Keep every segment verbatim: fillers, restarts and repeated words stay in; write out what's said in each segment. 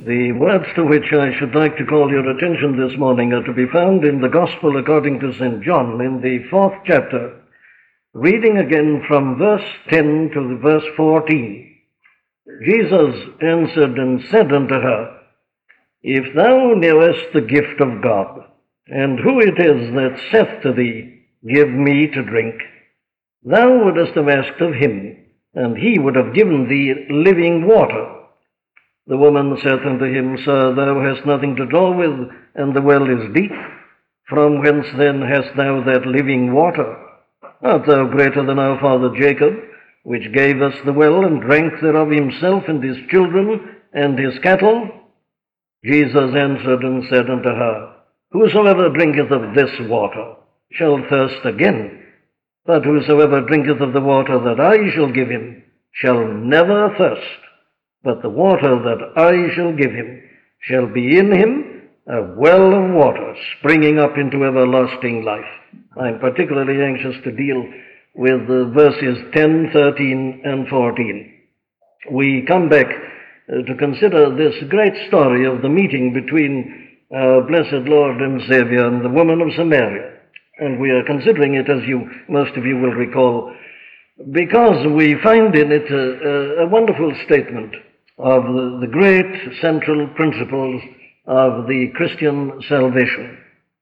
The words to which I should like to call your attention this morning are to be found in the Gospel according to Saint John in the fourth chapter, reading again from verse ten to verse fourteen. Jesus answered and said unto her, If thou knewest the gift of God, and who it is that saith to thee, Give me to drink, thou wouldest have asked of him, and he would have given thee living water. The woman saith unto him, Sir, thou hast nothing to draw with, and the well is deep. From whence then hast thou that living water? Art thou greater than our father Jacob, which gave us the well, and drank thereof himself, and his children, and his cattle? Jesus answered and said unto her, Whosoever drinketh of this water shall thirst again, but whosoever drinketh of the water that I shall give him shall never thirst. But the water that I shall give him shall be in him a well of water springing up into everlasting life. I'm particularly anxious to deal with the verses ten, thirteen, and fourteen. We come back uh, to consider this great story of the meeting between our blessed Lord and Savior and the woman of Samaria. And we are considering it, as you, most of you will recall, because we find in it a, a, a wonderful statement of the, the great central principles of the Christian salvation.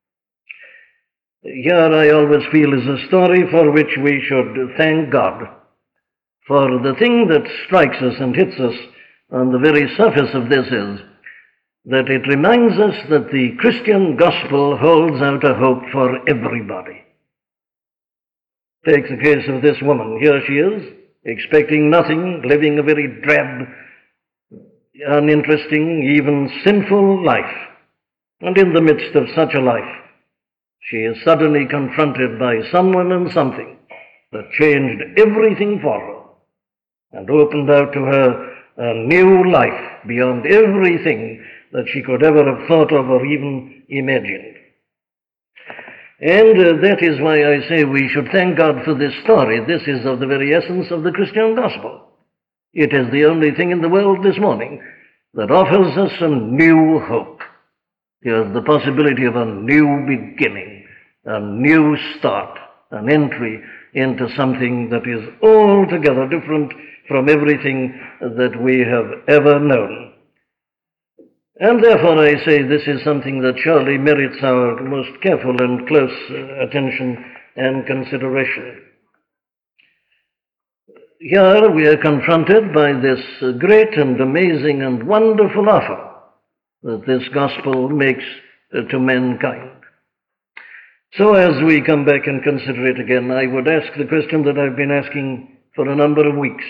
Here I always feel is a story for which we should thank God, for the thing that strikes us and hits us on the very surface of this is that it reminds us that the Christian gospel holds out a hope for everybody. Take the case of this woman. Here she is, expecting nothing, living a very drab, uninteresting, even sinful life. And in the midst of such a life, she is suddenly confronted by someone and something that changed everything for her and opened out to her a new life beyond everything that she could ever have thought of or even imagined. And uh, that is why I say we should thank God for this story. This is of the very essence of the Christian gospel. It is the only thing in the world this morning that offers us a new hope. Here's the possibility of a new beginning, a new start, an entry into something that is altogether different from everything that we have ever known. And therefore I say this is something that surely merits our most careful and close attention and consideration. Here we are confronted by this great and amazing and wonderful offer that this gospel makes to mankind. So as we come back and consider it again, I would ask the question that I've been asking for a number of weeks.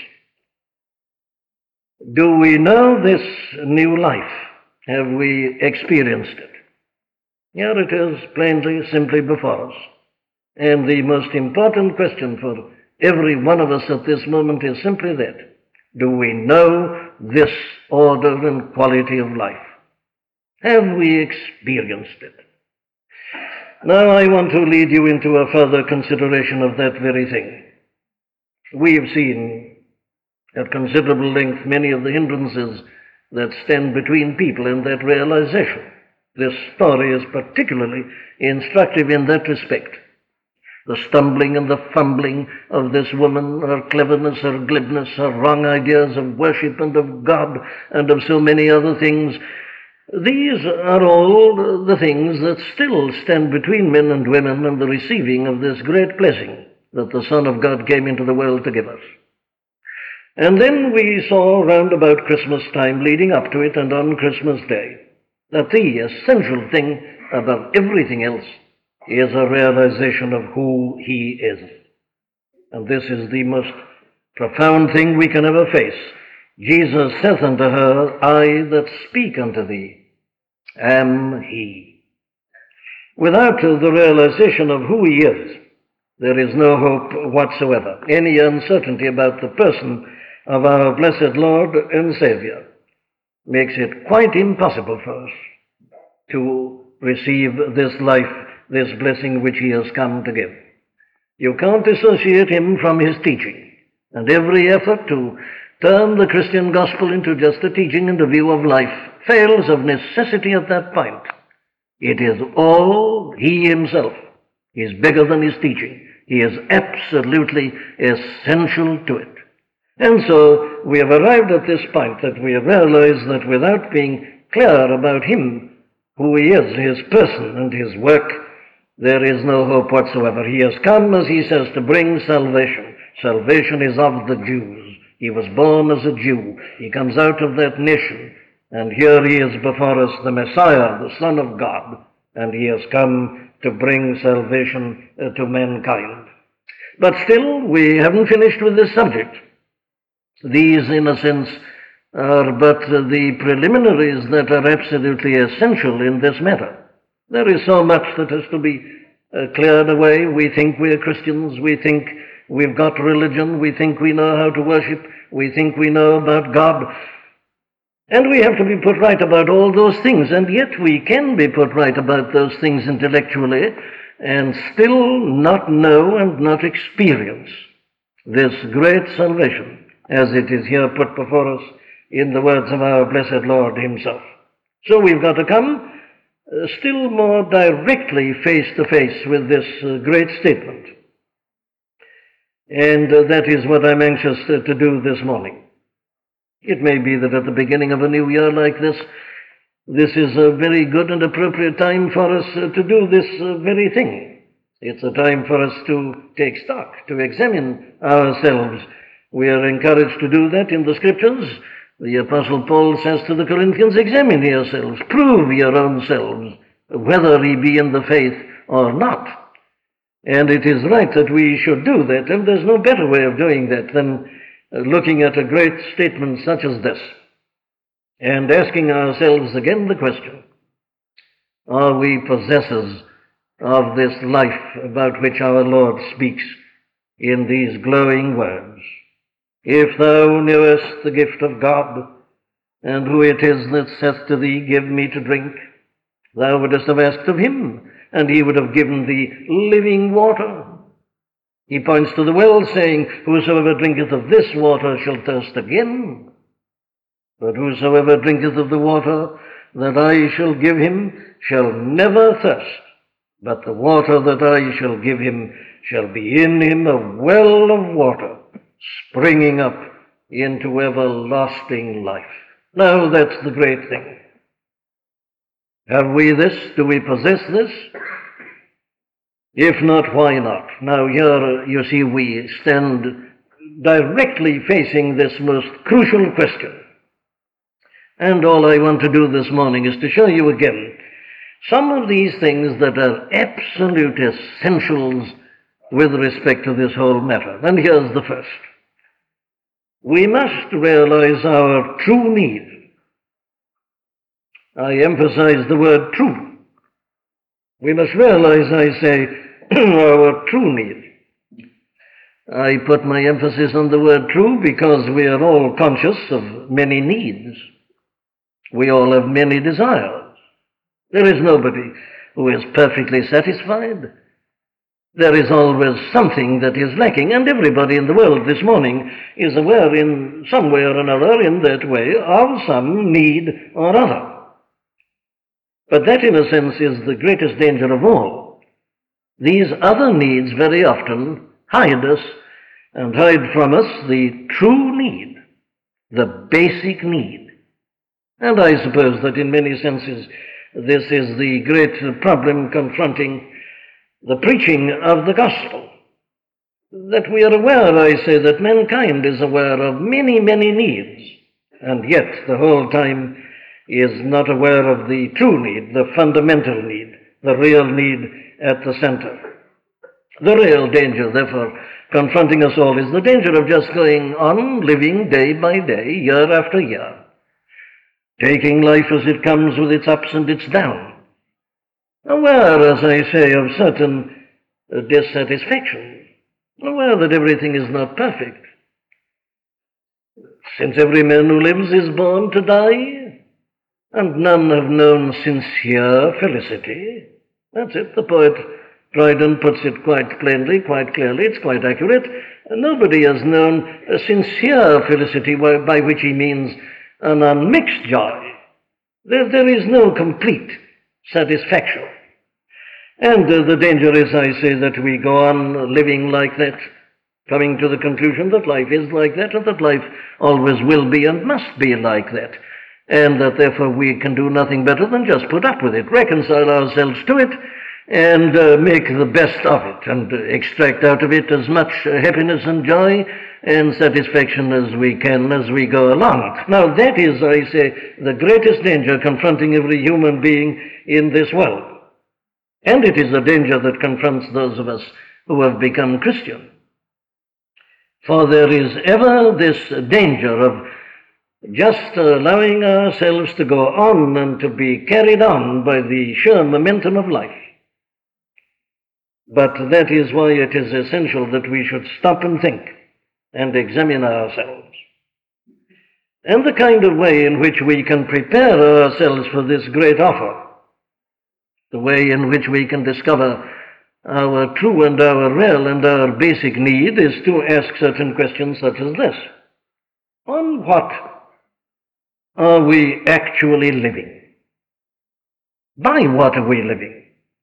Do we know this new life? Have we experienced it? Here it is, plainly, simply before us. And the most important question for every one of us at this moment is simply that. Do we know this order and quality of life? Have we experienced it? Now I want to lead you into a further consideration of that very thing. We have seen at considerable length many of the hindrances that stand between people in that realization. This story is particularly instructive in that respect. The stumbling and the fumbling of this woman, her cleverness, her glibness, her wrong ideas of worship and of God and of so many other things, these are all the things that still stand between men and women and the receiving of this great blessing that the Son of God came into the world to give us. And then we saw round about Christmas time, leading up to it and on Christmas Day, that the essential thing above everything else is a realization of who he is. And this is the most profound thing we can ever face. Jesus saith unto her, I that speak unto thee am he. Without the realization of who he is, there is no hope whatsoever. Any uncertainty about the person of our blessed Lord and Savior makes it quite impossible for us to receive this life, this blessing which he has come to give. You can't dissociate him from his teaching, and every effort to turn the Christian gospel into just a teaching and a view of life fails of necessity at that point. It is all he himself. He is bigger than his teaching. He is absolutely essential to it. And so we have arrived at this point that we realize that without being clear about him, who he is, his person and his work, there is no hope whatsoever. He has come, as he says, to bring salvation. Salvation is of the Jews. He was born as a Jew. He comes out of that nation. And here he is before us, the Messiah, the Son of God. And he has come to bring salvation uh, to mankind. But still, we haven't finished with this subject. These, in a sense, are but the preliminaries that are absolutely essential in this matter. There is so much that has to be uh, cleared away. We think we're Christians. We think we've got religion. We think we know how to worship. We think we know about God. And we have to be put right about all those things. And yet we can be put right about those things intellectually and still not know and not experience this great salvation, as it is here put before us in the words of our blessed Lord himself. So we've got to come uh, still more directly face to face with this uh, great statement. And uh, that is what I'm anxious uh, to do this morning. It may be that at the beginning of a new year like this, this is a very good and appropriate time for us uh, to do this uh, very thing. It's a time for us to take stock, to examine ourselves. We are encouraged to do that in the Scriptures. The Apostle Paul says to the Corinthians, examine yourselves, prove your own selves, whether ye be in the faith or not. And it is right that we should do that, and there's no better way of doing that than looking at a great statement such as this, and asking ourselves again the question, are we possessors of this life about which our Lord speaks in these glowing words? If thou knewest the gift of God, and who it is that saith to thee, give me to drink, thou wouldest have asked of him, and he would have given thee living water. He points to the well, saying, whosoever drinketh of this water shall thirst again. But whosoever drinketh of the water that I shall give him shall never thirst, but the water that I shall give him shall be in him a well of water, springing up into everlasting life. Now that's the great thing. Have we this? Do we possess this? If not, why not? Now here, you see, we stand directly facing this most crucial question. And all I want to do this morning is to show you again some of these things that are absolute essentials with respect to this whole matter. And here's the first. We must realize our true need. I emphasize the word true. We must realize, I say, our true need. I put my emphasis on the word true because we are all conscious of many needs. We all have many desires. There is nobody who is perfectly satisfied. There is always something that is lacking, and everybody in the world this morning is aware in some way or another, in that way, of some need or other. But that, in a sense, is the greatest danger of all. These other needs very often hide us and hide from us the true need, the basic need. And I suppose that in many senses this is the great problem confronting the preaching of the gospel. That we are aware, I say, that mankind is aware of many, many needs, and yet the whole time is not aware of the true need, the fundamental need, the real need at the center. The real danger, therefore, confronting us all is the danger of just going on living day by day, year after year, taking life as it comes with its ups and its downs, aware, as I say, of certain uh, dissatisfaction, aware that everything is not perfect. Since every man who lives is born to die, and none have known sincere felicity. That's it. The poet Dryden puts it quite plainly, quite clearly. It's quite accurate. Nobody has known a sincere felicity, by which he means an unmixed joy. There, there is no complete satisfaction. And uh, the danger is, I say, that we go on living like that, coming to the conclusion that life is like that, and that life always will be and must be like that, and that therefore we can do nothing better than just put up with it, reconcile ourselves to it, and uh, make the best of it, and uh, extract out of it as much uh, happiness and joy and satisfaction as we can as we go along. Now that is, I say, the greatest danger confronting every human being in this world. And it is a danger that confronts those of us who have become Christian. For there is ever this danger of just allowing ourselves to go on and to be carried on by the sheer momentum of life. But that is why it is essential that we should stop and think and examine ourselves. And the kind of way in which we can prepare ourselves for this great offer, the way in which we can discover our true and our real and our basic need, is to ask certain questions such as this. On what are we actually living? By what are we living?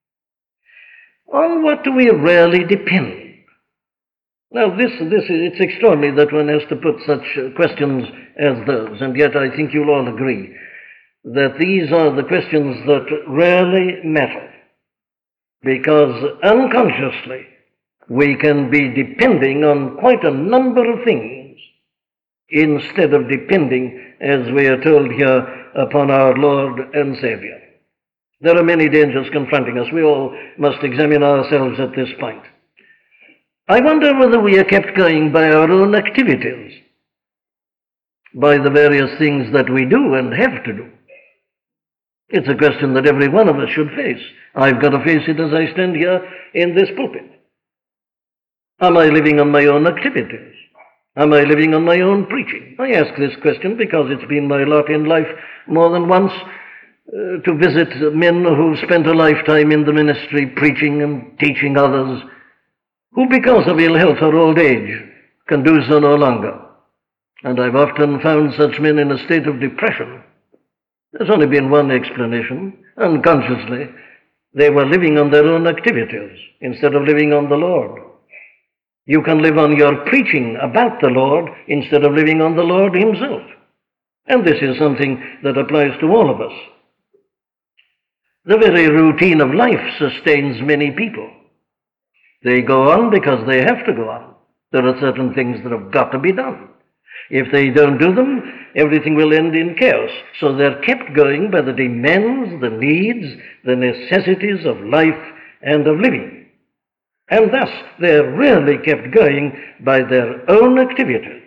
On what do we really depend? Now, this, this it's extraordinary that one has to put such questions as those, and yet I think you'll all agree that these are the questions that really matter, because unconsciously we can be depending on quite a number of things instead of depending, as we are told here, upon our Lord and Savior. There are many dangers confronting us. We all must examine ourselves at this point. I wonder whether we are kept going by our own activities, by the various things that we do and have to do. It's a question that every one of us should face. I've got to face it as I stand here in this pulpit. Am I living on my own activities? Am I living on my own preaching? I ask this question because it's been my lot in life more than once uh, to visit men who've spent a lifetime in the ministry preaching and teaching others, who because of ill health or old age can do so no longer. And I've often found such men in a state of depression. There's only been one explanation. Unconsciously, they were living on their own activities instead of living on the Lord. You can live on your preaching about the Lord instead of living on the Lord himself. And this is something that applies to all of us. The very routine of life sustains many people. They go on because they have to go on. There are certain things that have got to be done. If they don't do them, everything will end in chaos. So they're kept going by the demands, the needs, the necessities of life and of living. And thus, they're really kept going by their own activities.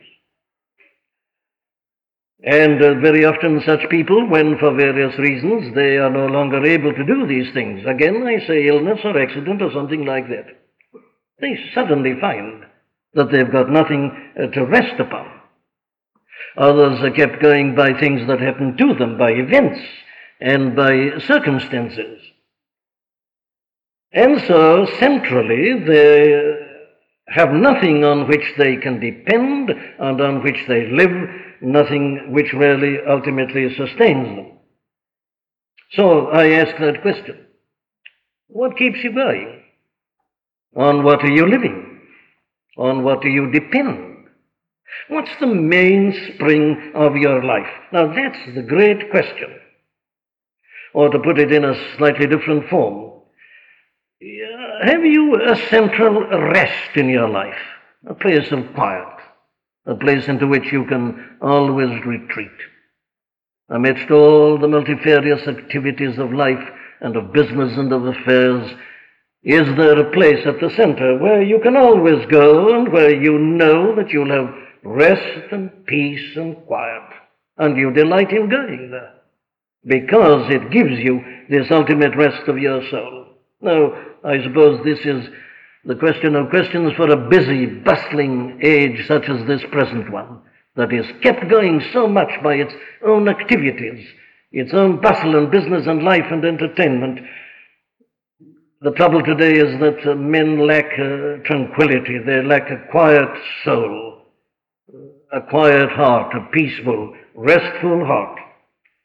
And uh, very often such people, when for various reasons they are no longer able to do these things, again I say illness or accident or something like that, they suddenly find that they've got nothing uh, to rest upon. Others are kept going by things that happen to them, by events and by circumstances. And so, centrally, they have nothing on which they can depend and on which they live, nothing which really ultimately sustains them. So I ask that question. What keeps you going? On what are you living? On what do you depend? What's the mainspring of your life? Now that's the great question. Or to put it in a slightly different form, have you a central rest in your life? A place of quiet, a place into which you can always retreat. Amidst all the multifarious activities of life and of business and of affairs, is there a place at the center where you can always go and where you know that you'll have rest and peace and quiet, and you delight in going there because it gives you this ultimate rest of your soul? Now, I suppose this is the question of questions for a busy, bustling age such as this present one, that is kept going so much by its own activities, its own bustle and business and life and entertainment. The trouble today is that uh, men lack uh, tranquility, they lack a quiet soul, a quiet heart, a peaceful, restful heart.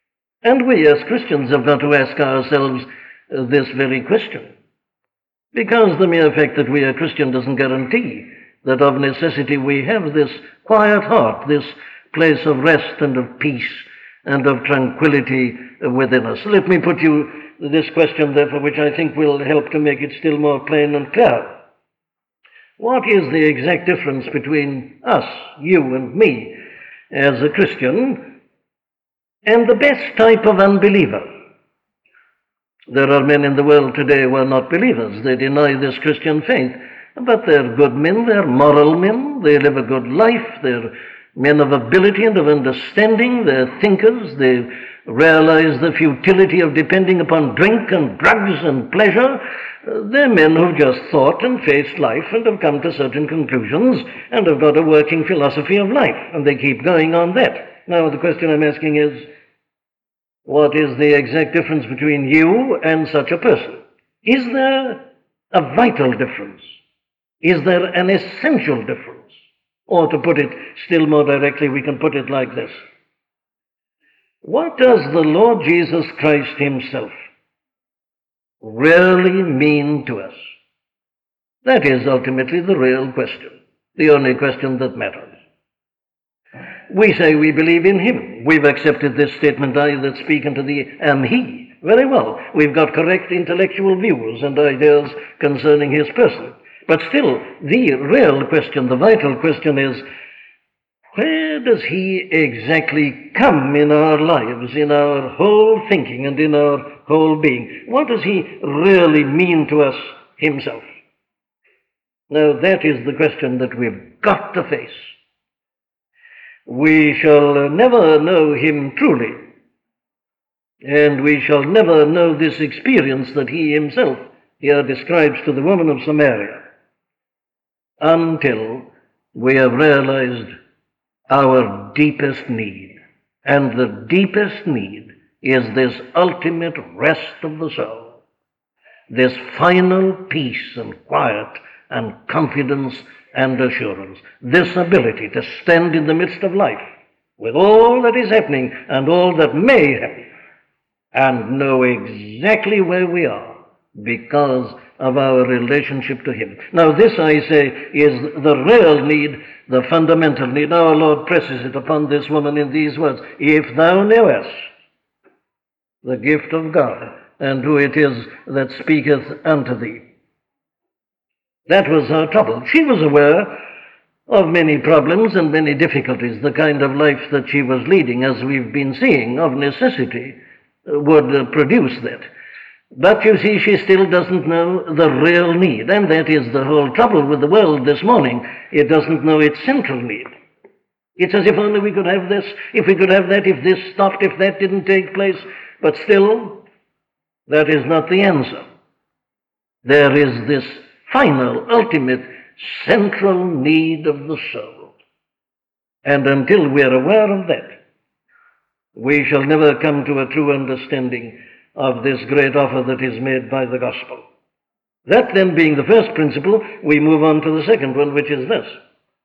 And we as Christians have got to ask ourselves uh, this very question. Because the mere fact that we are Christian doesn't guarantee that of necessity we have this quiet heart, this place of rest and of peace and of tranquility within us. Let me put you this question, therefore, which I think will help to make it still more plain and clear. What is the exact difference between us, you and me, as a Christian, and the best type of unbeliever? There are men in the world today who are not believers. They deny this Christian faith, but they're good men, they're moral men, they live a good life, they're men of ability and of understanding, they're thinkers, they realize the futility of depending upon drink and drugs and pleasure. They're men who've just thought and faced life and have come to certain conclusions and have got a working philosophy of life, and they keep going on that. Now, the question I'm asking is, what is the exact difference between you and such a person? Is there a vital difference? Is there an essential difference? Or to put it still more directly, we can put it like this. What does the Lord Jesus Christ himself really mean to us? That is ultimately the real question, the only question that matters. We say we believe in him. We've accepted this statement, I that speak unto thee am he. Very well. We've got correct intellectual views and ideas concerning his person. But still, the real question, the vital question is, where does he exactly come in our lives, in our whole thinking and in our whole being? What does he really mean to us himself? Now, that is the question that we've got to face. We shall never know him truly, and we shall never know this experience that he himself here describes to the woman of Samaria, until we have realized our deepest need. And the deepest need is this ultimate rest of the soul, this final peace and quiet and confidence and assurance, this ability to stand in the midst of life with all that is happening and all that may happen and know exactly where we are because of our relationship to him. Now, this, I say, is the real need, the fundamental need. Our Lord presses it upon this woman in these words, if thou knewest the gift of God, and who it is that speaketh unto thee. That was her trouble. She was aware of many problems and many difficulties. The kind of life that she was leading, as we've been seeing, of necessity, would uh, produce that. But you see, she still doesn't know the real need, and that is the whole trouble with the world this morning. It doesn't know its central need. It's as if only we could have this, if we could have that, if this stopped, if that didn't take place. But still, that is not the answer. There is this final, ultimate, central need of the soul. And until we are aware of that, we shall never come to a true understanding of this great offer that is made by the gospel. That then being the first principle, we move on to the second one, which is this.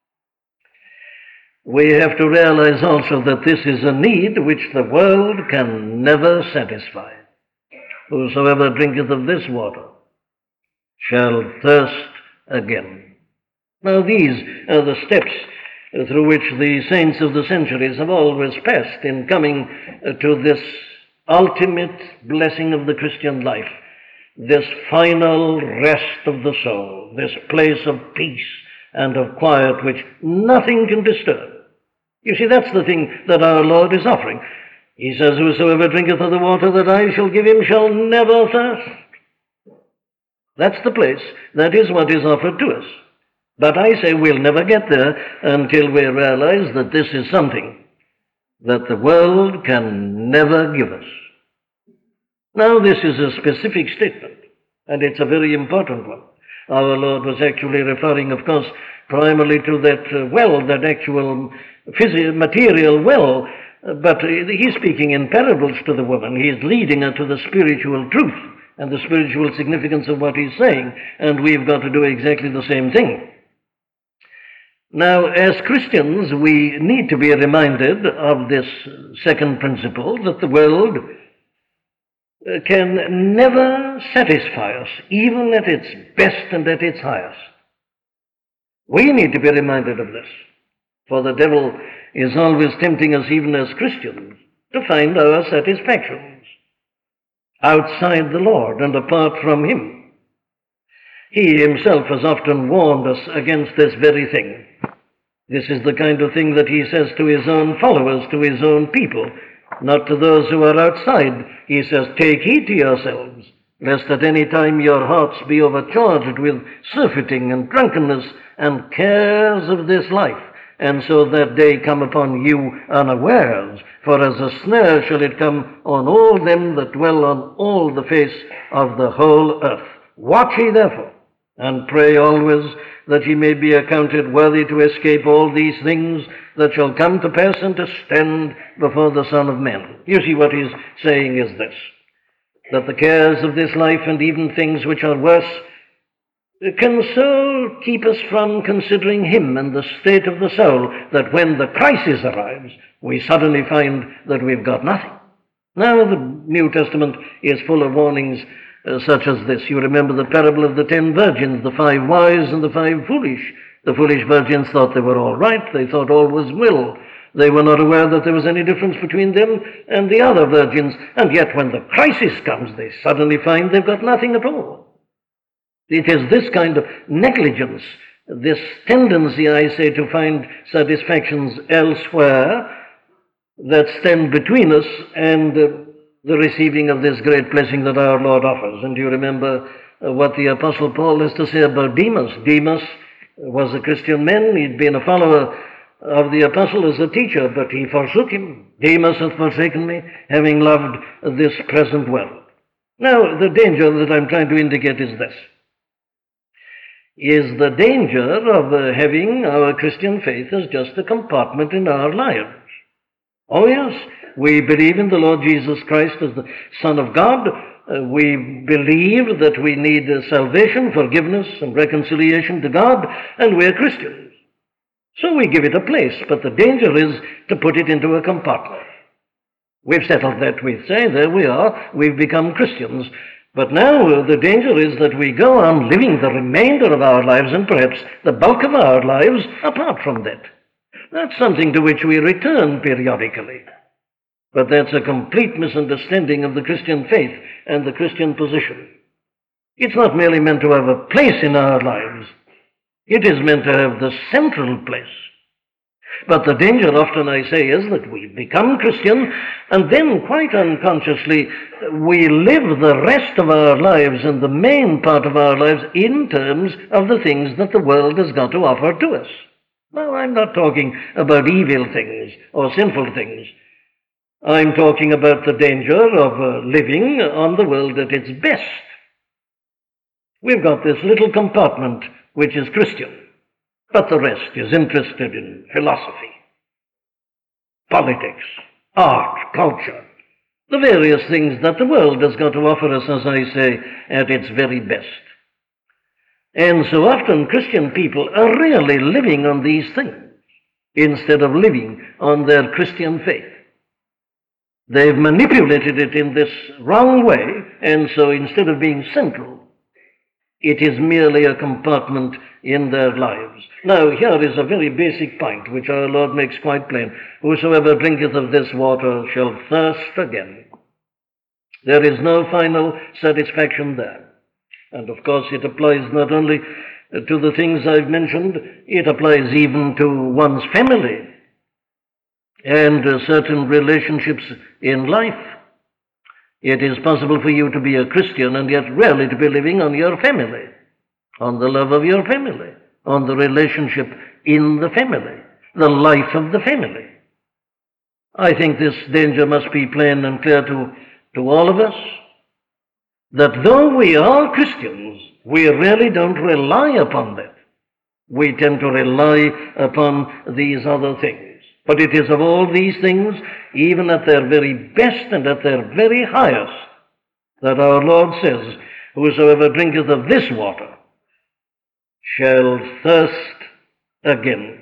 We have to realize also that this is a need which the world can never satisfy. Whosoever drinketh of this water shall thirst again. Now, these are the steps through which the saints of the centuries have always passed in coming to this ultimate blessing of the Christian life, this final rest of the soul, this place of peace and of quiet which nothing can disturb. You see, that's the thing that our Lord is offering. He says, whosoever drinketh of the water that I shall give him shall never thirst. That's the place. That is what is offered to us. But I say we'll never get there until we realize that this is something that the world can never give us. Now, this is a specific statement, and it's a very important one. Our Lord was actually referring, of course, primarily to that uh, well, that actual physical, material well, uh, but he's speaking in parables to the woman. He's leading her to the spiritual truth and the spiritual significance of what he's saying, and we've got to do exactly the same thing. Now, as Christians, we need to be reminded of this second principle, that the world uh, can never satisfy us, even at its best and at its highest. We need to be reminded of this, for the devil is always tempting us, even as Christians, to find our satisfactions outside the Lord and apart from Him. He himself has often warned us against this very thing. This is the kind of thing that he says to his own followers, to his own people, not to those who are outside. He says, "Take heed to yourselves, lest at any time your hearts be overcharged with surfeiting and drunkenness and cares of this life, and so that day come upon you unawares. For as a snare shall it come on all them that dwell on all the face of the whole earth. Watch ye therefore, and pray always, that ye may be accounted worthy to escape all these things that shall come to pass, and to stand before the Son of Man." You see, what he's saying is this, that the cares of this life, and even things which are worse, can so keep us from considering Him and the state of the soul, that when the crisis arrives, we suddenly find that we've got nothing. Now, the New Testament is full of warnings Uh, such as this. You remember the parable of the ten virgins, the five wise and the five foolish. The foolish virgins thought they were all right. They thought all was well. They were not aware that there was any difference between them and the other virgins. And yet when the crisis comes, they suddenly find they've got nothing at all. It is this kind of negligence, this tendency, I say, to find satisfactions elsewhere, that stand between us and uh, the receiving of this great blessing that our Lord offers. And you remember uh, what the Apostle Paul has to say about Demas. Demas was a Christian man. He'd been a follower of the apostle as a teacher, but he forsook him. "Demas hath forsaken me, having loved this present world." Now, the danger that I'm trying to indicate is this, is the danger of uh, having our Christian faith as just a compartment in our lives. Oh yes, we believe in the Lord Jesus Christ as the Son of God. Uh, we believe that we need uh, salvation, forgiveness, and reconciliation to God, and we're Christians. So we give it a place, but the danger is to put it into a compartment. We've settled that, we say, there we are, we've become Christians. But now uh, the danger is that we go on living the remainder of our lives, and perhaps the bulk of our lives, apart from that. That's something to which we return periodically. But that's a complete misunderstanding of the Christian faith and the Christian position. It's not merely meant to have a place in our lives. It is meant to have the central place. But the danger, often I say, is that we become Christian, and then quite unconsciously we live the rest of our lives and the main part of our lives in terms of the things that the world has got to offer to us. Now, I'm not talking about evil things or sinful things. I'm talking about the danger of uh, living on the world at its best. We've got this little compartment which is Christian, but the rest is interested in philosophy, politics, art, culture, the various things that the world has got to offer us, as I say, at its very best. And so often Christian people are really living on these things instead of living on their Christian faith. They've manipulated it in this wrong way, and so instead of being central, it is merely a compartment in their lives. Now, here is a very basic point which our Lord makes quite plain. "Whosoever drinketh of this water shall thirst again." There is no final satisfaction there. And of course it applies not only to the things I've mentioned, it applies even to one's family and uh, certain relationships in life. It is possible for you to be a Christian and yet rarely to be living on your family, on the love of your family, on the relationship in the family, the life of the family. I think this danger must be plain and clear to, to all of us, that though we are Christians, we really don't rely upon that. We tend to rely upon these other things. But it is of all these things, even at their very best and at their very highest, that our Lord says, "Whosoever drinketh of this water shall thirst again."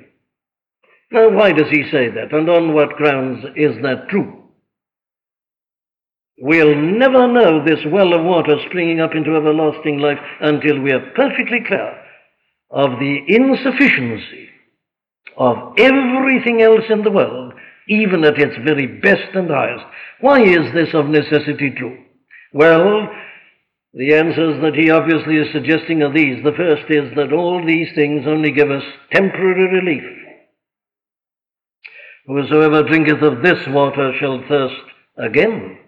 Now, why does he say that, and on what grounds is that true? We'll never know this well of water springing up into everlasting life until we are perfectly clear of the insufficiency of everything else in the world, even at its very best and highest. Why is this of necessity true? Well, the answers that he obviously is suggesting are these. The first is that all these things only give us temporary relief. Whosoever drinketh of this water shall thirst again.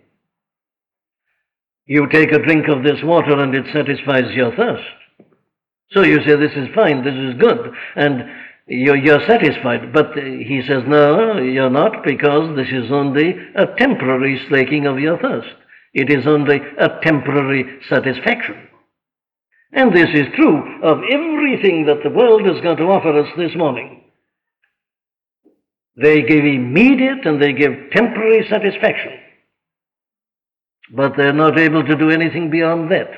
You take a drink of this water and it satisfies your thirst. So you say, this is fine, this is good, and you're, you're satisfied. But he says, no, you're not, because this is only a temporary slaking of your thirst. It is only a temporary satisfaction. And this is true of everything that the world has got to offer us this morning. They give immediate and they give temporary satisfaction. But they're not able to do anything beyond that.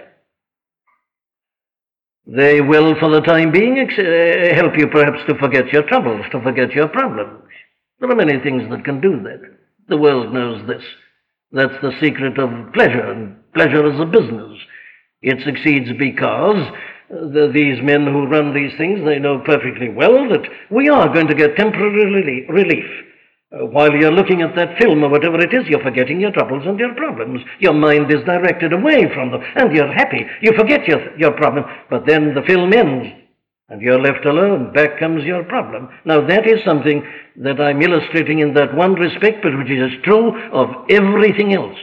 They will, for the time being, ex- uh, help you perhaps to forget your troubles, to forget your problems. There are many things that can do that. The world knows this. That's the secret of pleasure, and pleasure is a business. It succeeds because the, these men who run these things, they know perfectly well that we are going to get temporary relief. Uh, while you're looking at that film or whatever it is, you're forgetting your troubles and your problems. Your mind is directed away from them, and you're happy. You forget your, your problem, but then the film ends, and you're left alone. Back comes your problem. Now, that is something that I'm illustrating in that one respect, but which is true of everything else.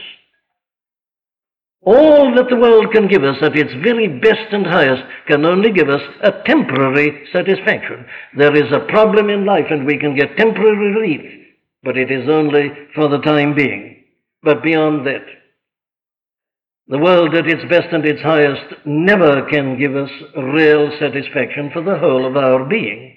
All that the world can give us at its very best and highest can only give us a temporary satisfaction. There is a problem in life, and we can get temporary relief, but it is only for the time being. But beyond that, the world at its best and its highest never can give us real satisfaction for the whole of our being.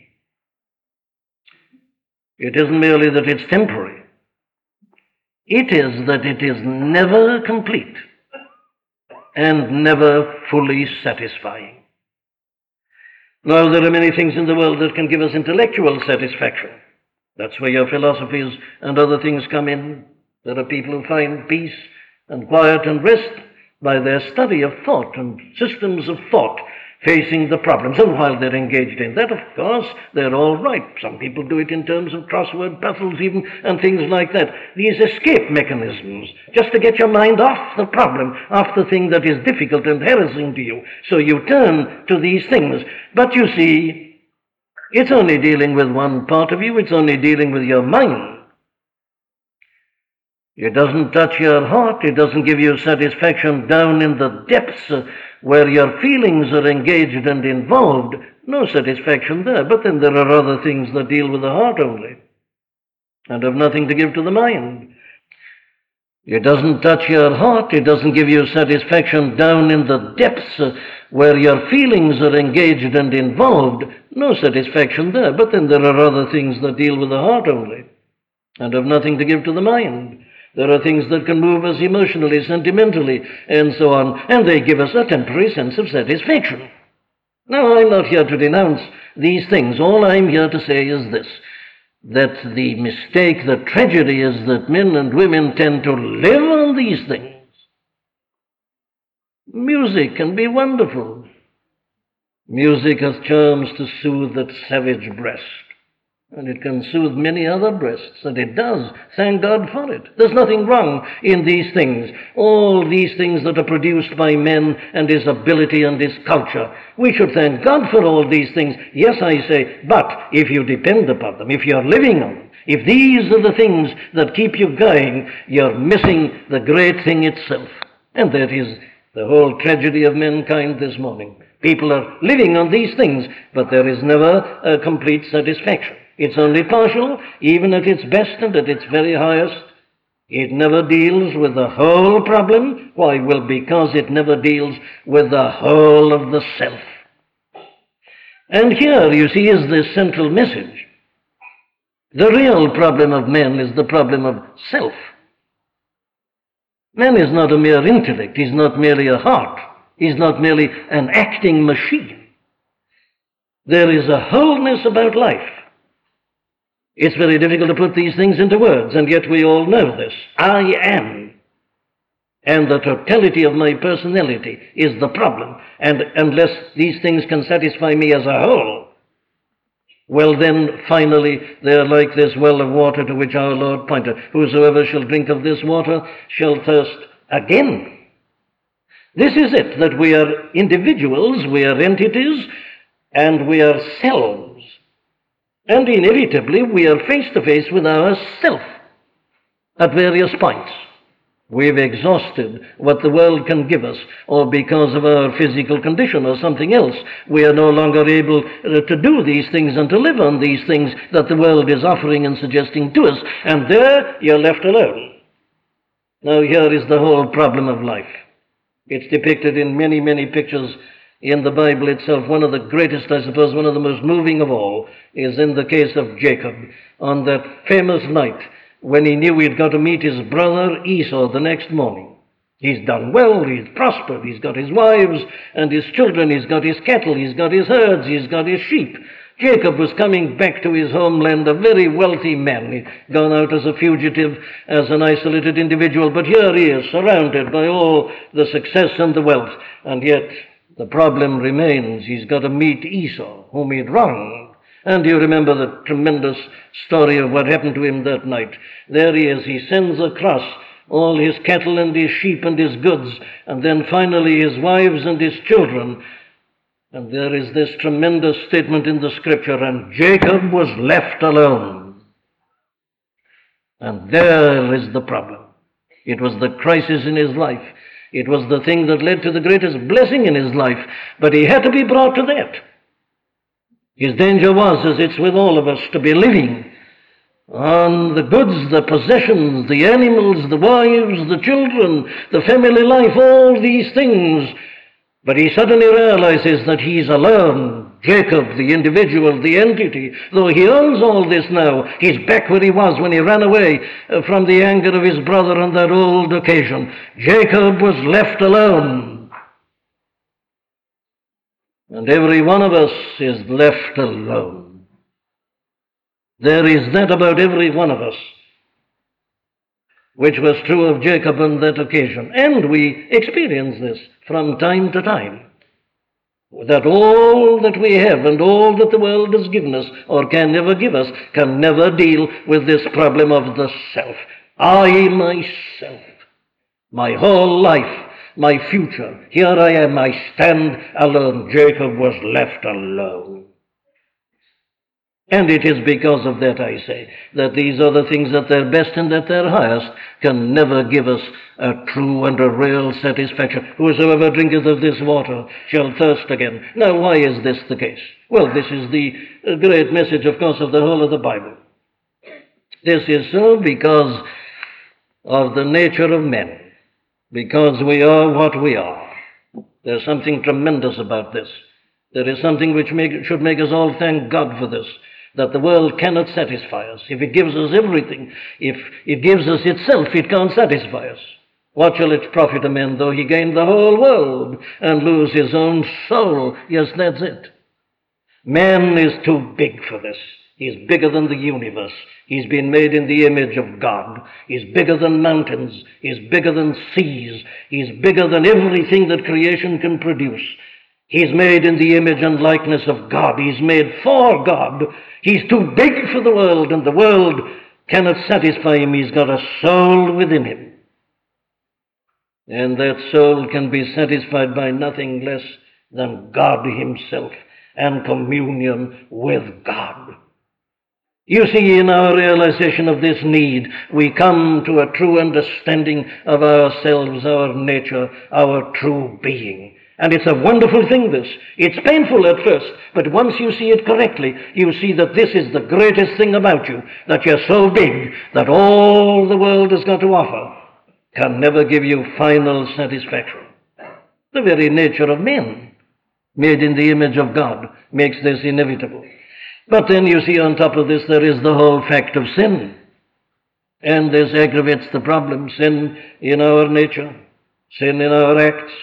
It isn't merely that it's temporary. It is that it is never complete and never fully satisfying. Now, there are many things in the world that can give us intellectual satisfaction. That's where your philosophies and other things come in. There are people who find peace and quiet and rest by their study of thought and systems of thought facing the problems. And while they're engaged in that, of course, they're all right. Some people do it in terms of crossword puzzles even, and things like that. These escape mechanisms, just to get your mind off the problem, off the thing that is difficult and harassing to you. So you turn to these things. But you see, it's only dealing with one part of you. It's only dealing with your mind. It doesn't touch your heart. It doesn't give you satisfaction down in the depths uh, where your feelings are engaged and involved. No satisfaction there. But then there are other things that deal with the heart only and have nothing to give to the mind. It doesn't touch your heart. It doesn't give you satisfaction down in the depths uh, where your feelings are engaged and involved. No satisfaction there. But then there are other things that deal with the heart only and have nothing to give to the mind. There are things that can move us emotionally, sentimentally, and so on, and they give us a temporary sense of satisfaction. Now, I'm not here to denounce these things. All I'm here to say is this, that the mistake, the tragedy is that men and women tend to live on these things. Music can be wonderful. Music has charms to soothe that savage breast. And it can soothe many other breasts, and it does. Thank God for it. There's nothing wrong in these things. All these things that are produced by men and his ability and his culture. We should thank God for all these things. Yes, I say, but if you depend upon them, if you're living on them, if these are the things that keep you going, you're missing the great thing itself. And that is the whole tragedy of mankind this morning. People are living on these things, but there is never a complete satisfaction. It's only partial, even at its best and at its very highest. It never deals with the whole problem. Why? Well, because it never deals with the whole of the self. And here, you see, is this central message. The real problem of man is the problem of self. Man is not a mere intellect. He's not merely a heart. He's not merely an acting machine. There is a wholeness about life. It's very difficult to put these things into words, and yet we all know this. I am. And the totality of my personality is the problem. And unless these things can satisfy me as a whole, well then, finally, they are like this well of water to which our Lord pointed. Whosoever shall drink of this water shall thirst again. This is it, that we are individuals, we are entities, and we are selves. And inevitably, we are face to face with our self at various points. We've exhausted what the world can give us, or because of our physical condition or something else, we are no longer able to do these things and to live on these things that the world is offering and suggesting to us, and there you're left alone. Now here is the whole problem of life. It's depicted in many, many pictures in the Bible itself. One of the greatest, I suppose, one of the most moving of all, is in the case of Jacob on that famous night when he knew he'd got to meet his brother Esau the next morning. He's done well, he's prospered, he's got his wives and his children, he's got his cattle, he's got his herds, he's got his sheep. Jacob was coming back to his homeland, a very wealthy man. He'd gone out as a fugitive, as an isolated individual, but here he is, surrounded by all the success and the wealth, and yet the problem remains. He's got to meet Esau, whom he'd wronged. And you remember the tremendous story of what happened to him that night. There he is. He sends across all his cattle and his sheep and his goods, and then finally his wives and his children. And there is this tremendous statement in the scripture, and Jacob was left alone. And there is the problem. It was the crisis in his life. It was the thing that led to the greatest blessing in his life, but he had to be brought to that. His danger was, as it's with all of us, to be living on the goods, the possessions, the animals, the wives, the children, the family life, all these things. But he suddenly realizes that he's alone. Jacob, the individual, the entity, though he owns all this now, he's back where he was when he ran away from the anger of his brother on that old occasion. Jacob was left alone. And every one of us is left alone. There is that about every one of us, which was true of Jacob on that occasion. And we experience this from time to time, that all that we have and all that the world has given us, or can never give us, can never deal with this problem of the self. I myself, my whole life, my future, here I am, I stand alone. Jacob was left alone. And it is because of that, I say, that these are the things at their best and at their highest can never give us a true and a real satisfaction. Whosoever drinketh of this water shall thirst again. Now, why is this the case? Well, this is the great message, of course, of the whole of the Bible. This is so because of the nature of men. Because we are what we are. There's something tremendous about this. There is something which make, should make us all thank God for this, that the world cannot satisfy us. If it gives us everything, if it gives us itself, it can't satisfy us. What shall it profit a man though he gain the whole world and lose his own soul? Yes, that's it. Man is too big for this. He's bigger than the universe. He's been made in the image of God. He's bigger than mountains. He's bigger than seas. He's bigger than everything that creation can produce. He's made in the image and likeness of God. He's made for God. He's too big for the world, and the world cannot satisfy him. He's got a soul within him. And that soul can be satisfied by nothing less than God himself and communion with God. You see, in our realization of this need, we come to a true understanding of ourselves, our nature, our true being. And it's a wonderful thing, this. It's painful at first, but once you see it correctly, you see that this is the greatest thing about you, that you're so big that all the world has got to offer can never give you final satisfaction. The very nature of men, made in the image of God, makes this inevitable. But then you see on top of this there is the whole fact of sin. And this aggravates the problem. Sin in our nature, sin in our acts.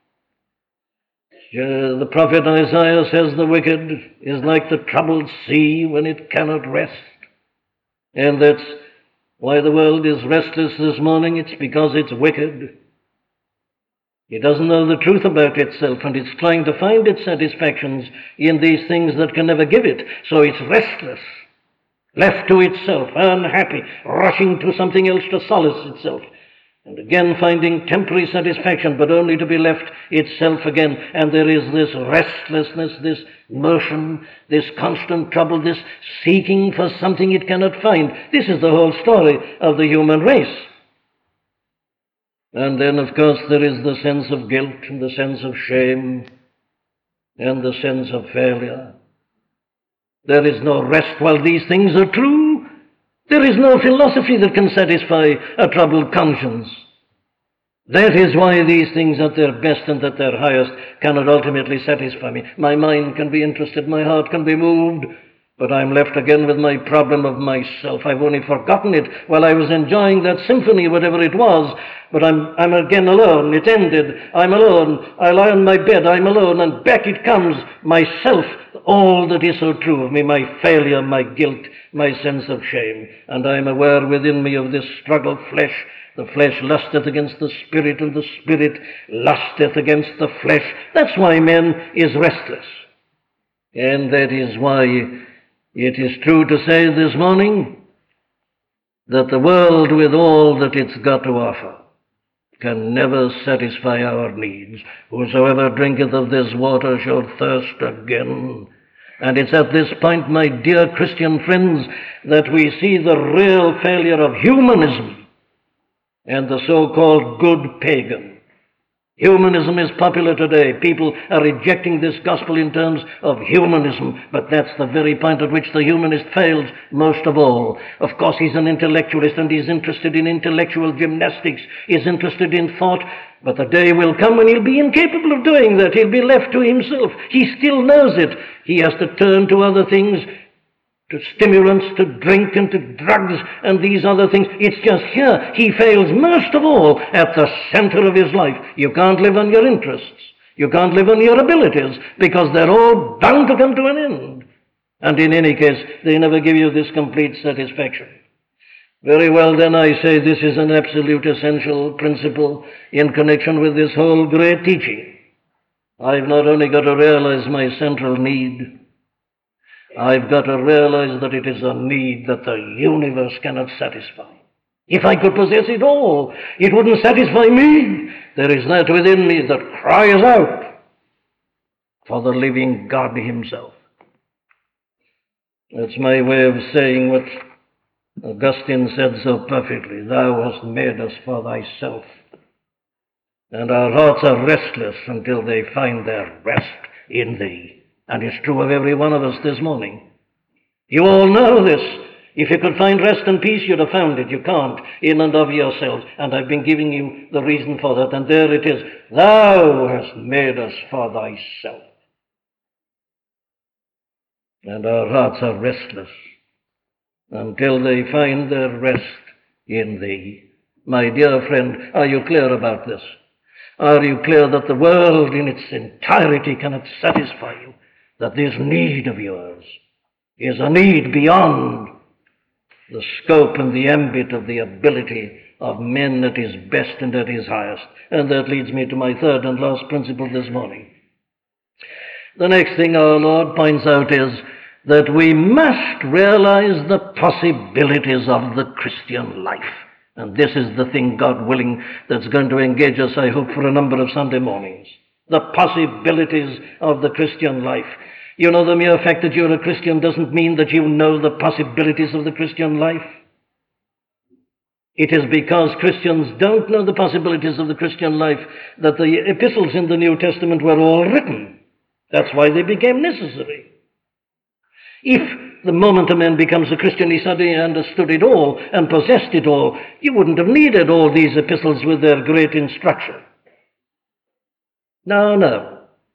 Uh, the prophet Isaiah says the wicked is like the troubled sea when it cannot rest. And that's why the world is restless this morning. It's because it's wicked. It doesn't know the truth about itself, and it's trying to find its satisfactions in these things that can never give it. So it's restless, left to itself, unhappy, rushing to something else to solace itself, and again finding temporary satisfaction, but only to be left itself again. And there is this restlessness, this motion, this constant trouble, this seeking for something it cannot find. This is the whole story of the human race. And then, of course, there is the sense of guilt and the sense of shame and the sense of failure. There is no rest while these things are true. There is no philosophy that can satisfy a troubled conscience. That is why these things at their best and at their highest cannot ultimately satisfy me. My mind can be interested, my heart can be moved, but I'm left again with my problem of myself. I've only forgotten it while I was enjoying that symphony, whatever it was, but I'm, I'm again alone. It ended. I'm alone. I lie on my bed. I'm alone, and back it comes. Myself, all that is so true of me, my failure, my guilt, my sense of shame. And I'm aware within me of this struggle, flesh. The flesh lusteth against the spirit, and the spirit lusteth against the flesh. That's why man is restless. And that is why it is true to say this morning that the world, with all that it's got to offer, can never satisfy our needs. Whosoever drinketh of this water shall thirst again. And it's at this point, my dear Christian friends, that we see the real failure of humanism and the so-called good pagan. Humanism is popular today. People are rejecting this gospel in terms of humanism, but that's the very point at which the humanist fails most of all. Of course, he's an intellectualist, and he's interested in intellectual gymnastics, he's interested in thought, but the day will come when he'll be incapable of doing that. He'll be left to himself. He still knows it. He has to turn to other things, to stimulants, to drink, and to drugs, and these other things. It's just here he fails most of all, at the center of his life. You can't live on your interests. You can't live on your abilities, because they're all bound to come to an end. And in any case, they never give you this complete satisfaction. Very well, then, I say this is an absolute essential principle in connection with this whole great teaching. I've not only got to realize my central need, I've got to realize that it is a need that the universe cannot satisfy. If I could possess it all, it wouldn't satisfy me. There is that within me that cries out for the living God himself. That's my way of saying what Augustine said so perfectly: thou hast made us for thyself. And our hearts are restless until they find their rest in thee. And it's true of every one of us this morning. You all know this. If you could find rest and peace, you'd have found it. You can't, in and of yourselves. And I've been giving you the reason for that. And there it is. Thou hast made us for thyself. And our hearts are restless until they find their rest in thee. My dear friend, are you clear about this? Are you clear that the world in its entirety cannot satisfy you? That this need of yours is a need beyond the scope and the ambit of the ability of men at his best and at his highest. And that leads me to my third and last principle this morning. The next thing our Lord points out is that we must realize the possibilities of the Christian life. And this is the thing, God willing, that's going to engage us, I hope, for a number of Sunday mornings. The possibilities of the Christian life. You know, the mere fact that you're a Christian doesn't mean that you know the possibilities of the Christian life. It is because Christians don't know the possibilities of the Christian life that the epistles in the New Testament were all written. That's why they became necessary. If the moment a man becomes a Christian, he suddenly understood it all and possessed it all, you wouldn't have needed all these epistles with their great instruction. No, no.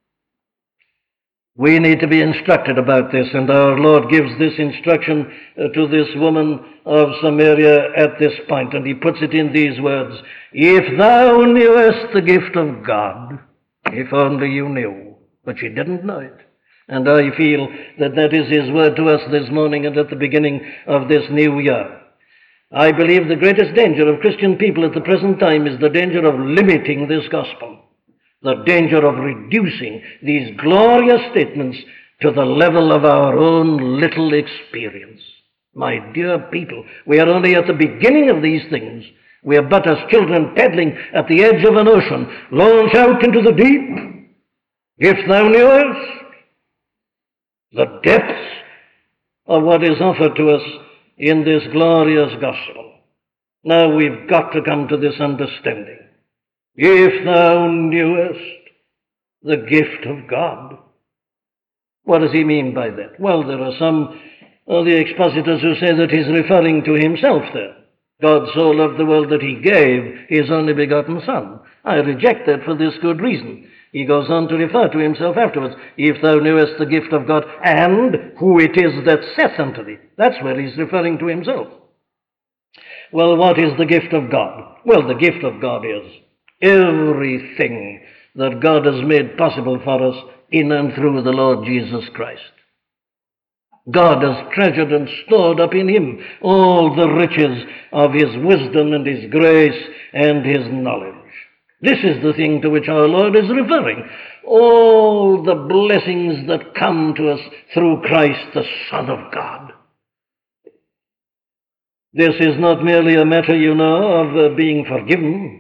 We need to be instructed about this, and our Lord gives this instruction uh, to this woman of Samaria at this point, and he puts it in these words: if thou knewest the gift of God, if only you knew. But she didn't know it. And I feel that that is his word to us this morning and at the beginning of this new year. I believe the greatest danger of Christian people at the present time is the danger of limiting this gospel. The danger of reducing these glorious statements to the level of our own little experience. My dear people, we are only at the beginning of these things. We are but as children paddling at the edge of an ocean. Launch out into the deep. If thou knewest the depths of what is offered to us in this glorious gospel. Now we've got to come to this understanding. If thou knewest the gift of God. What does he mean by that? Well, there are some of the expositors who say that he's referring to himself there. God so loved the world that he gave his only begotten Son. I reject that for this good reason. He goes on to refer to himself afterwards. If thou knewest the gift of God, and who it is that saith unto thee. That's where he's referring to himself. Well, what is the gift of God? Well, the gift of God is everything that God has made possible for us in and through the Lord Jesus Christ. God has treasured and stored up in him all the riches of his wisdom and his grace and his knowledge. This is the thing to which our Lord is referring. All the blessings that come to us through Christ, the Son of God. This is not merely a matter, you know, of uh, being forgiven.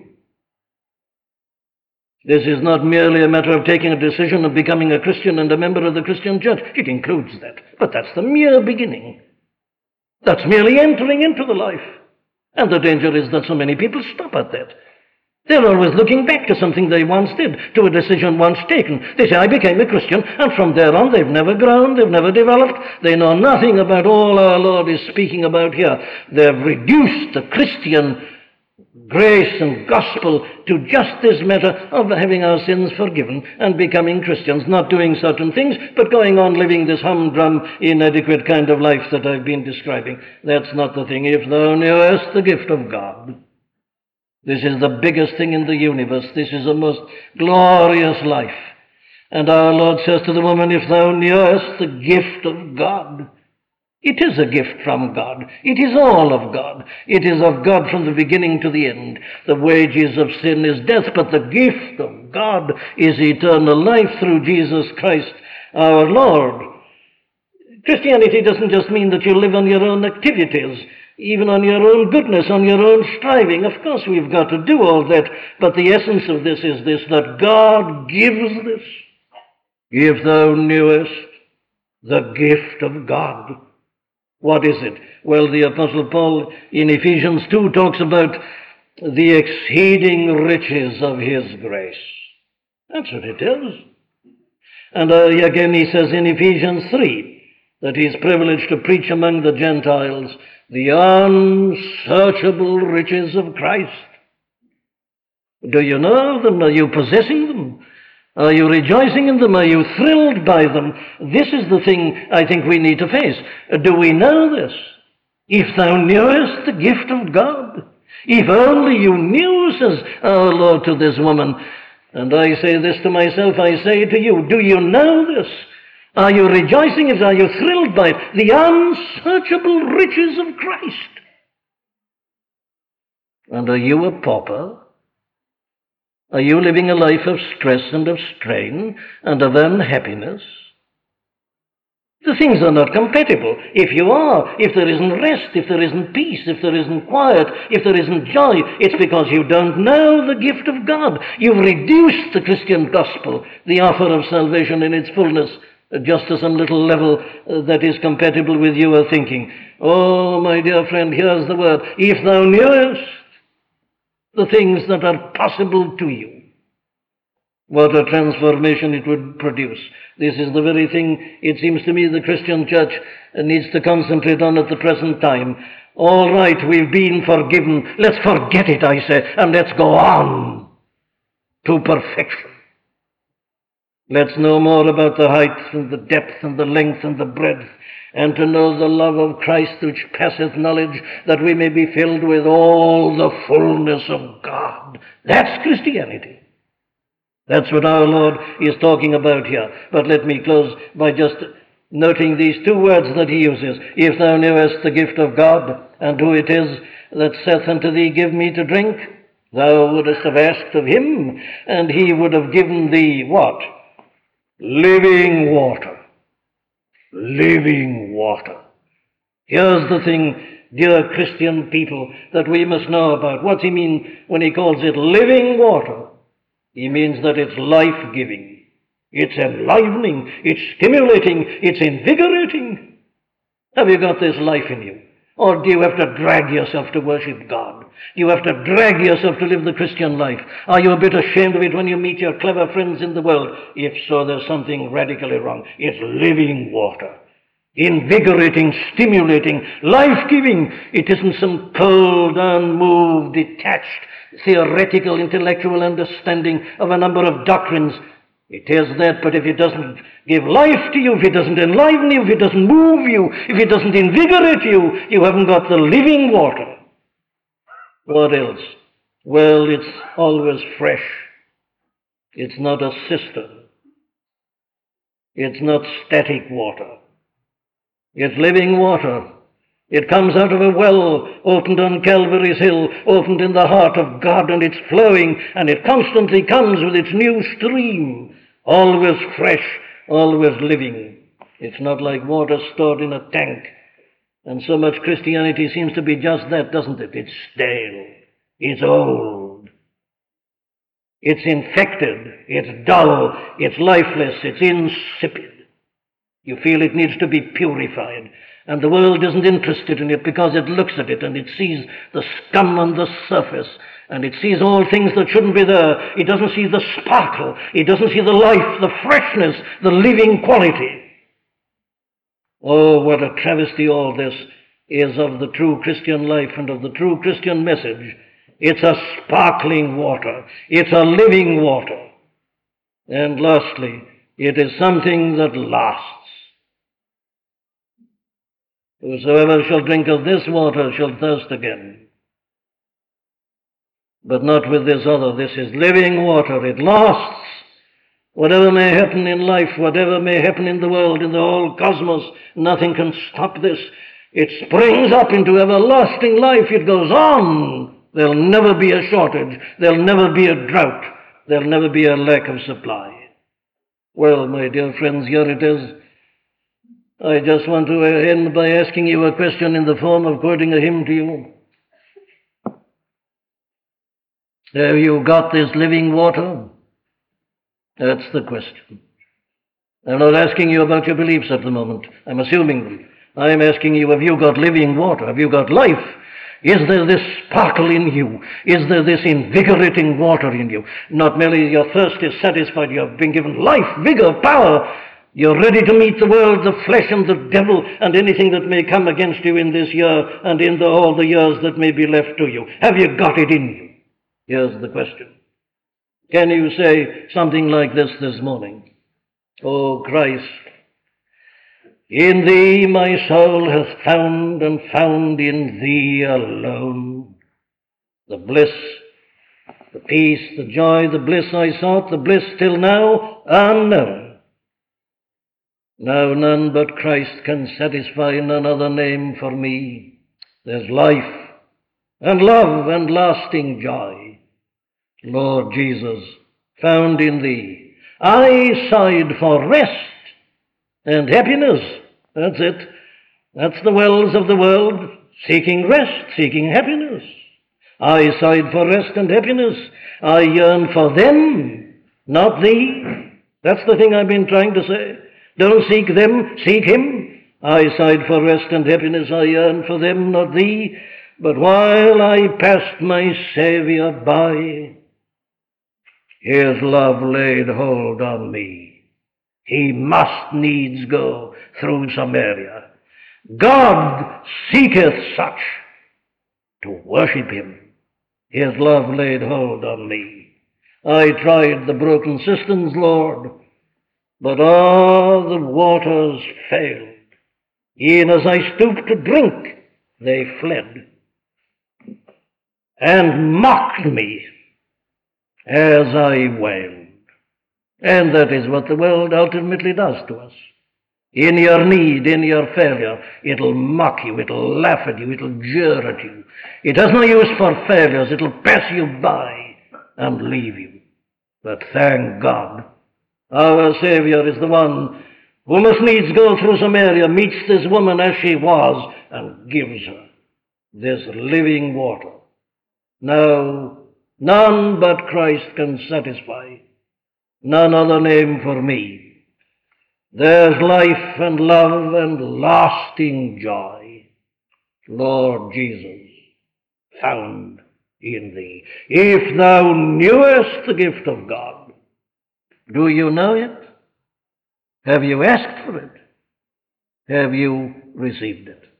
This is not merely a matter of taking a decision of becoming a Christian and a member of the Christian church. It includes that. But that's the mere beginning. That's merely entering into the life. And the danger is that so many people stop at that. They're always looking back to something they once did, to a decision once taken. They say, I became a Christian, and from there on they've never grown, they've never developed. They know nothing about all our Lord is speaking about here. They've reduced the Christian grace and gospel to just this matter of having our sins forgiven and becoming Christians, not doing certain things, but going on living this humdrum, inadequate kind of life that I've been describing. That's not the thing. If thou knewest the gift of God, this is the biggest thing in the universe. This is a most glorious life. And our Lord says to the woman, if thou knewest the gift of God. It is a gift from God. It is all of God. It is of God from the beginning to the end. The wages of sin is death, but the gift of God is eternal life through Jesus Christ our Lord. Christianity doesn't just mean that you live on your own activities, even on your own goodness, on your own striving. Of course, we've got to do all that, but the essence of this is this, that God gives this. If thou knewest the gift of God. What is it? Well, the Apostle Paul in Ephesians two talks about the exceeding riches of his grace. That's what it is. And uh, again he says in Ephesians three that he's privileged to preach among the Gentiles the unsearchable riches of Christ. Do you know them? Are you possessing them? Are you rejoicing in them? Are you thrilled by them? This is the thing I think we need to face. Do we know this? If thou knewest the gift of God, if only you knew, says our Lord to this woman. And I say this to myself, I say to you, do you know this? Are you rejoicing in it? Are you thrilled by it? The unsearchable riches of Christ. And are you a pauper? Are you living a life of stress and of strain and of unhappiness? The things are not compatible. If you are, if there isn't rest, if there isn't peace, if there isn't quiet, if there isn't joy, it's because you don't know the gift of God. You've reduced the Christian gospel, the offer of salvation in its fullness, just to some little level uh, that is compatible with your thinking. Oh, my dear friend, here's the word. If thou knewest the things that are possible to you, what a transformation it would produce. This is the very thing, it seems to me, the Christian church needs to concentrate on at the present time. All right, we've been forgiven. Let's forget it, I say, and let's go on to perfection. Let's know more about the height and the depth and the length and the breadth, and to know the love of Christ which passeth knowledge, that we may be filled with all the fullness of God. That's Christianity. That's what our Lord is talking about here. But let me close by just noting these two words that he uses. If thou knewest the gift of God, and who it is that saith unto thee, give me to drink. Thou wouldst have asked of him, and he would have given thee what? Living water. Living water. Here's the thing, dear Christian people, that we must know about. What's he mean when he calls it living water? He means that it's life-giving, it's enlivening, it's stimulating, it's invigorating. Have you got this life in you? Or do you have to drag yourself to worship God? Do you have to drag yourself to live the Christian life? Are you a bit ashamed of it when you meet your clever friends in the world? If so, there's something radically wrong. It's living water. Invigorating, stimulating, life-giving. It isn't some cold, unmoved, detached, theoretical, intellectual understanding of a number of doctrines. It is that, but if it doesn't give life to you, if it doesn't enliven you, if it doesn't move you, if it doesn't invigorate you, you haven't got the living water. What else? Well, it's always fresh. It's not a cistern. It's not static water. It's living water. It comes out of a well opened on Calvary's Hill, opened in the heart of God, and it's flowing, and it constantly comes with its new stream, always fresh, always living. It's not like water stored in a tank. And so much Christianity seems to be just that, doesn't it? It's stale. It's old. It's infected. It's dull. It's lifeless. It's insipid. You feel it needs to be purified. And the world isn't interested in it because it looks at it and it sees the scum on the surface and it sees all things that shouldn't be there. It doesn't see the sparkle. It doesn't see the life, the freshness, the living quality. Oh, what a travesty all this is of the true Christian life and of the true Christian message. It's a sparkling water. It's a living water. And lastly, it is something that lasts. Whosoever shall drink of this water shall thirst again. But not with this other. This is living water. It lasts. Whatever may happen in life, whatever may happen in the world, in the whole cosmos, nothing can stop this. It springs up into everlasting life. It goes on. There'll never be a shortage. There'll never be a drought. There'll never be a lack of supply. Well, my dear friends, here it is. I just want to end by asking you a question in the form of quoting a hymn to you. Have you got this living water? That's the question. I'm not asking you about your beliefs at the moment. I'm assuming them. I'm asking you, have you got living water? Have you got life? Is there this sparkle in you? Is there this invigorating water in you? Not merely your thirst is satisfied, you have been given life, vigor, power. You're ready to meet the world, the flesh, and the devil, and anything that may come against you in this year and in the, all the years that may be left to you. Have you got it in you? Here's the question. Can you say something like this this morning? Oh, Christ, in thee my soul hath found, and found in thee alone the bliss, the peace, the joy, the bliss I sought, the bliss till now unknown. Now none but Christ can satisfy, none other name for me. There's life and love and lasting joy. Lord Jesus, found in thee, I sighed for rest and happiness. That's it. That's the wells of the world, seeking rest, seeking happiness. I sighed for rest and happiness. I yearn for them, not thee. That's the thing I've been trying to say. Don't seek them, seek him. I sighed for rest and happiness, I yearn for them, not thee. But while I passed my Saviour by, his love laid hold on me. He must needs go through Samaria. God seeketh such to worship him. His love laid hold on me. I tried the broken cisterns, Lord, but all the waters failed. E'en as I stooped to drink, they fled, and mocked me as I wailed. And that is what the world ultimately does to us. In your need, in your failure, it'll mock you, it'll laugh at you, it'll jeer at you. It has no use for failures. It'll pass you by and leave you. But thank God, our Savior is the one who must needs go through Samaria, meets this woman as she was, and gives her this living water. Now, none but Christ can satisfy. None other name for me. There's life and love and lasting joy, Lord Jesus, found in thee. If thou knewest the gift of God, do you know it? Have you asked for it? Have you received it?